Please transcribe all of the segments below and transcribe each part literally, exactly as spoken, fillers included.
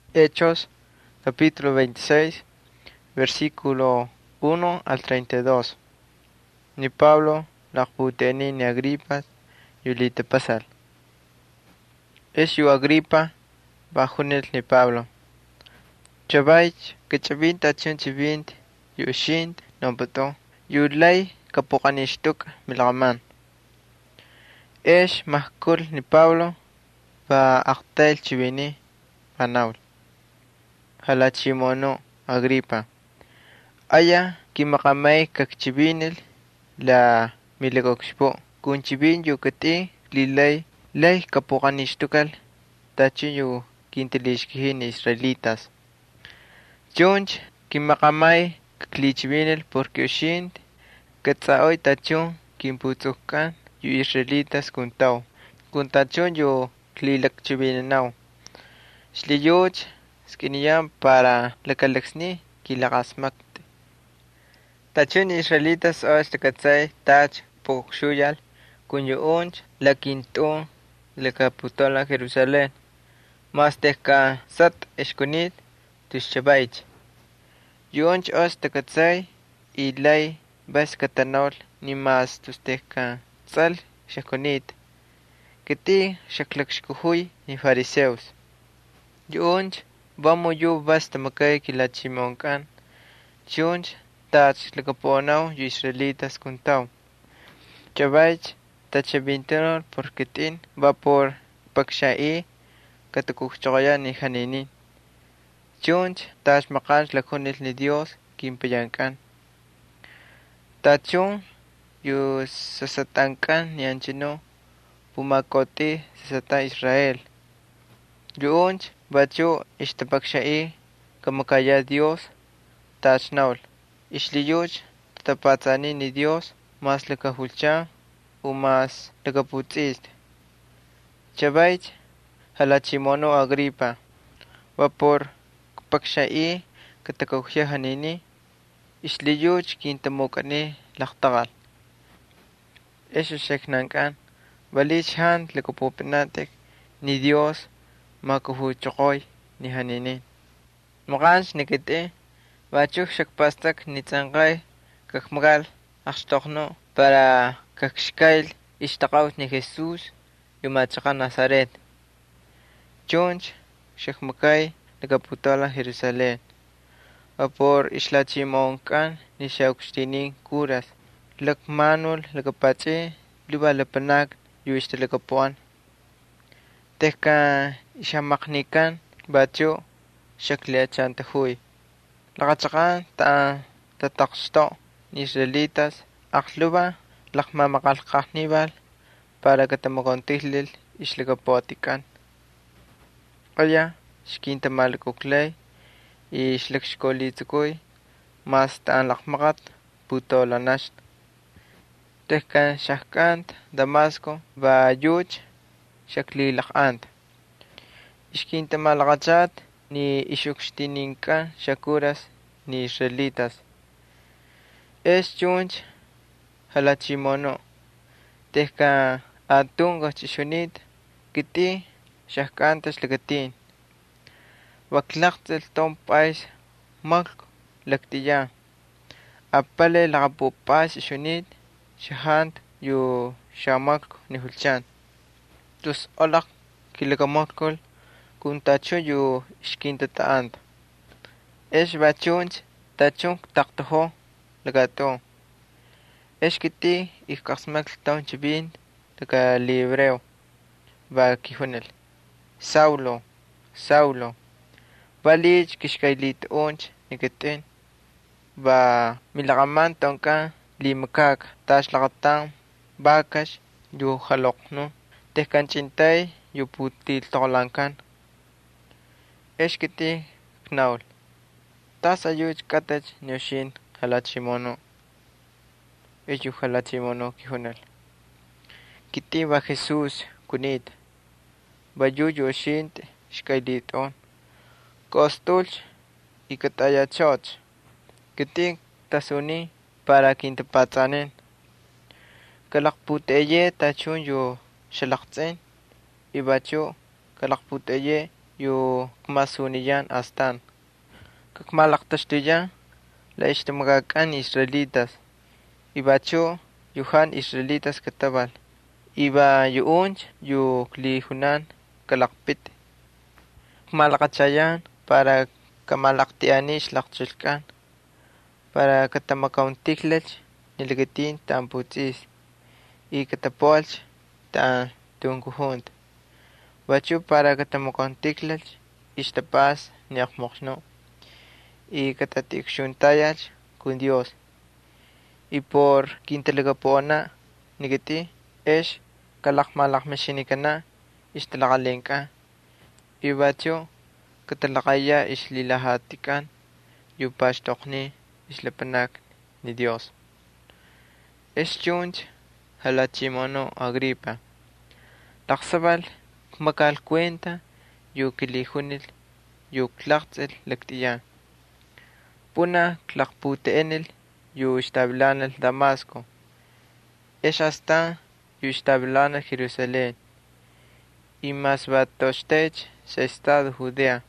Hechos, capítulo veintiséis, versículo uno al treinta y dos. Ni Pablo, la puteni ni Agripa, yulite pasal. Es yu Agripa, bajunel ni Pablo. Chavait, que chavint achun chavint, yu shint, nombato, yu lay kapukanishtuk milgaman. Es mahkul ni Pablo, va aktel chivini, panaul. Halachimono, Agripa. Aya kimakamay kakchibinil la milagoxpo kunchibin yu kati lilay lay kapukanishtukal tachi yu kintilishkihin israelitas. Chunch kimakamay kaklichibinil porque ushint katsaoy tachun kimputsukan yu israelitas kuntaw kuntachun yu klilakchibinanaw. Shliyuch skiniyam para lakalaksni kilakasmak. Tachun israelitas os takatsay tach pokshuyal kun yuunch la quinto la caputola Jerusalén mas teka sat eskunit tushchabaich yuunch os takatsay ilay bas katanol ni mas tusteka tsal shakunit kiti shaklakshkuhuy ni fariseos yuunch vamo yu bas tamakay kilachimonkan chunch tach lakaponaw yu israelitas kuntaw. Chavach tachabintanol porque tin va por pakshai katakuchokaya ni haninin. Chunch tach makanch lakunil ni Dios kimpayankan. Tachun yu sasatankan ni anchino pumakoti sasata Israel. Yuunch bachu ishtapakshai kamakaya Dios tach naul. Ishliyuch tapatzani ni Dios mas lakahulcha u mas lakaputzist. Chavait halachimono Agripa vapor pakshai katakauhya hanini ishliyuch kintamokani laktagal. Eso sheknankan valich han lakapupinatek ni Dios makahuchokoy ni hanini. Makans nikite Bachuk shakpastak nitzangay kakmagal akstokno para kakshkail ishtakaut ni Jesús yumachaka Nazaret. Chunch shakmakay nakaputola Jerusalén. Vapor ishlachimonkan ni shaukstinin kuras. Lakmanul lakapache luba lapanak yu ishtalakapuan. Teka ishamaknikan bacho shakliachantahuy. Lakachakan ta tataksto ni israelitas akluba lakmamakalkaknibal para katamakontihlil islakapotikan. Aya shkintamalkuklay islakshkolitsukoy mas taan lakmakat putolanasht. Tehkan shahkant Damasco va yuch shaklilakant. Ishkintamalakachat ni ishukshtininka shakuras ni israelitas. Es chunch halachimono. Tehka atunga chishunit kiti shahkantas lakatin. Waklaktel tom pais malk laktiya. Apale lakapupas shunit shahant yu shamalk ni hulchan. Tus olak kilakamotkol kun tacho yu ishkintataant. Es bachunch tachunk taktaho lagato. Es kiti ikasmak ton chibin laga libreo. Va kihunel. Saulo, Saulo. Valich kishkailit unch nikatin. Va milagaman tonka limakak tash lagatan bakash yu halokno. Tehkanchintay yu putil tolankan. Eshkiti knaul. Tas ayuch katach nyoshin halachimono. Eyu halachimono kihunal. Kiti va Jesús kunit. Bayu yoshint shkailiton. Kostulch y katayachoch. Kiti tasuni para kintapatzanen. Kalakputeye tachun yu shalaktzen. Ibachu kalakputeye yu kmasuniyan astan. Kakmalaktaxtuyan la ixtamakakan israelitas. Ibacho yuhan israelitas katabal. Iba yuunch yu klihunan kalakpit. Kmalakachayan para kamalaktianish lakchulkan. Para katamakauntiklach nilagatin tamputzis. Y katapolch ta tunkujunt. Bacho para katamakauntiklach ishtapas niakmoxno. Y katatikshuntayach con Dios. Y por quintalagapona nigati es kalakmalakmashinikana ishtalakalenka. Y bacho katalakaya ishlilahatikan yupashtokni islapanak ni Dios. Es chunch halachimono Agripa. Taksabal makal cuenta yu kilihunil yu klaktsel laktiyan. Puna klakputeenil yu ishtabilanal Damasco. Es hasta yu ishtabilanal Jerusalén. Y más batostech se estado Judea.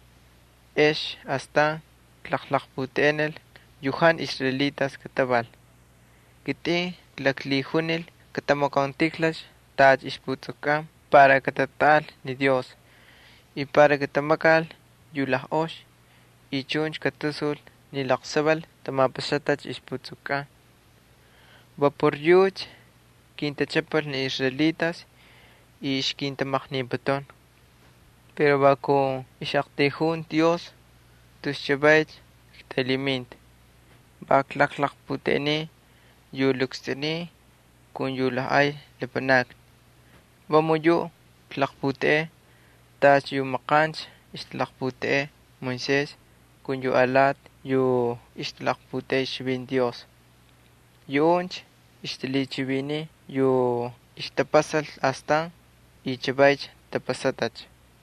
Es hasta klaklakputeenil yuhan israelitas katabal. Kiti klaklihunil katamakantiklas taj ishputzokam para katatal ni Dios. Y para katamakal yulahosh y chunch katusul ni laksabal tamapasatach ishputzokam. Vapor yuch quintachapal ni israelitas y ishkintamachni baton. Pero baco ishaktehun Dios tushchabait telimint. Baklaklakputeni yuluxteni kun yulahay lepanak. Bamuyo klakpute tas yu makanch istlakpute Moisés kun yu alat yu istlakpute shibin Dios. Yunch istilichibini yu istapasal hasta y chabaych tapasatach.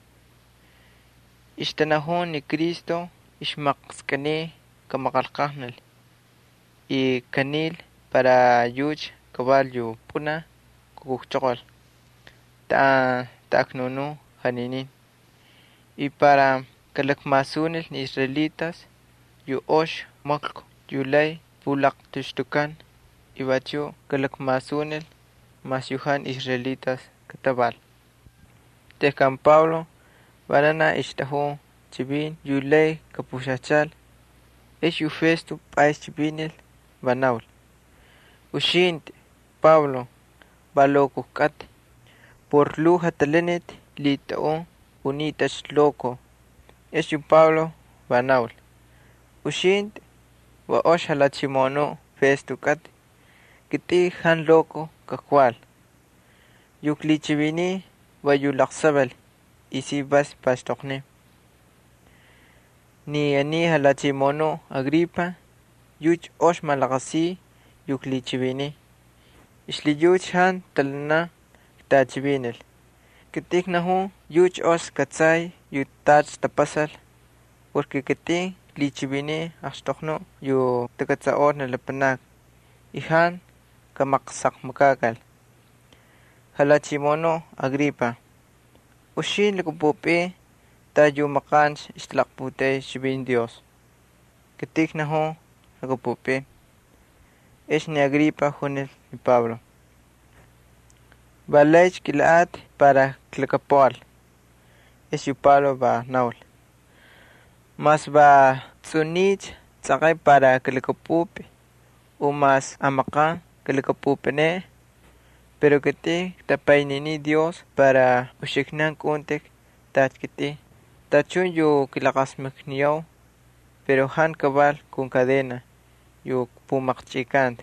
Ishtanahon ni Cristo ishmaqskani kamakalkahnal. Y kanil para yuch kabalyo puna kukukchokol. Ta taknunu haninin. Y para kalakmasunil ni israelitas yu osh maklko yulay pulak tushtukan. Y bacho kalakmasunil mas yuhan israelitas katabal. Tekan Pablo banana ishtahu chibin yulay kapushachal. Es yu festu pais chibinil banaul. Ushint Pablo balokukat. Por luja talenet litao unitas loco. Es yu Pablo banaul. Ushint wa osh halachimono festu kat. Kiti han loco kakwal. Yuklichibini wa yulaksabal. Isi bas pastokne. Ni ani halachimono Agripa yuch osh malakasi yuklichibini. Ishli yuch han talna tachibinil. Kitik nahu yuch os katsay yu tach tapasal. Porque kiti lichibini astokno yu takatsaor na lapanak. Ihan kamaksak makakal. Halachimono Agripa. Ushin lakupupi tayo makanch istlakpute shibin Dios. Kitik nahu lakupupi. Es ni Agripa junil ni Pablo. Balech kilaat para klakapoal. Es yu Pablo ba naul. Mas ba tsunich tsakay para klakapupi. O mas amaka klakapupene. Pero kiti tapaynini Dios para ushiknan kuntek tat kiti. Tachun yu kilakasmakniyaw. Pero han kabal kun cadena. Yu pumakchikant.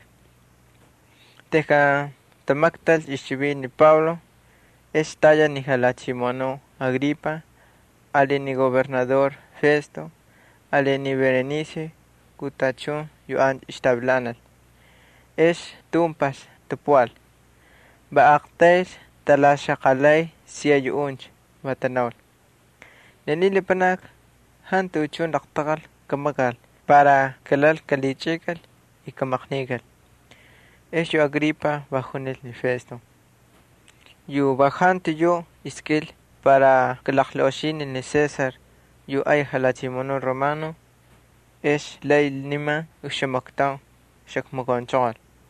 Teka tamaktal ishibin ni Pablo. Es talla ni halachimono Agripa. Ale ni gobernador Festo. Ale ni Berenice. Kutachun yu an ishtablanal. Es tumpas tupual. Baaktes talashakalay siya yuunch matanawl. Nanilipanak han tuchun laktakal kamagal para kalal kalichikal y kamaknigal. Es yu Agripa bajunil ni Festo. Yu bajan tuyo iskil para kalakhloshin ni César yu ay halachimono romano ish lay nima ushamaktaw shakmagonchol.